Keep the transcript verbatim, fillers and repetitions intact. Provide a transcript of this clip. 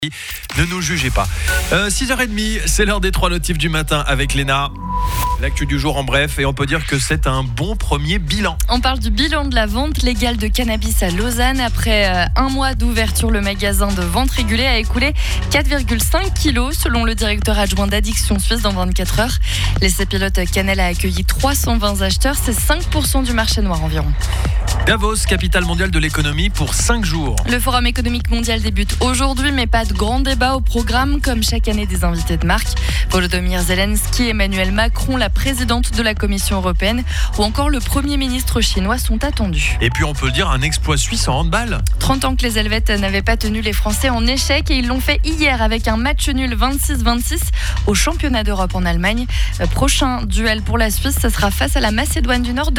Ne nous jugez pas. Euh, six heures trente, c'est l'heure des trois notifs du matin avec Léna. L'actu du jour en bref, et on peut dire que c'est un bon premier bilan. On parle du bilan de la vente légale de cannabis à Lausanne. Après euh, un mois d'ouverture, le magasin de vente régulée a écoulé quatre virgule cinq kilos selon le directeur adjoint d'Addiction Suisse dans vingt-quatre heures. L'essai pilote Cannelle a accueilli trois cent vingt acheteurs, c'est cinq pour cent du marché noir environ. Davos, capitale mondiale de l'économie pour cinq jours. Le Forum économique mondial débute aujourd'hui, mais pas de grand débat au programme, comme chaque année des invités de marque. Volodymyr Zelensky, Emmanuel Macron, la présidente de la Commission européenne ou encore le Premier ministre chinois sont attendus. Et puis on peut le dire, un exploit suisse en handball. trente ans que les Helvètes n'avaient pas tenu les Français en échec et ils l'ont fait hier avec un match nul vingt-six vingt-six au championnat d'Europe en Allemagne. Prochain duel pour la Suisse, ce sera face à la Macédoine du Nord.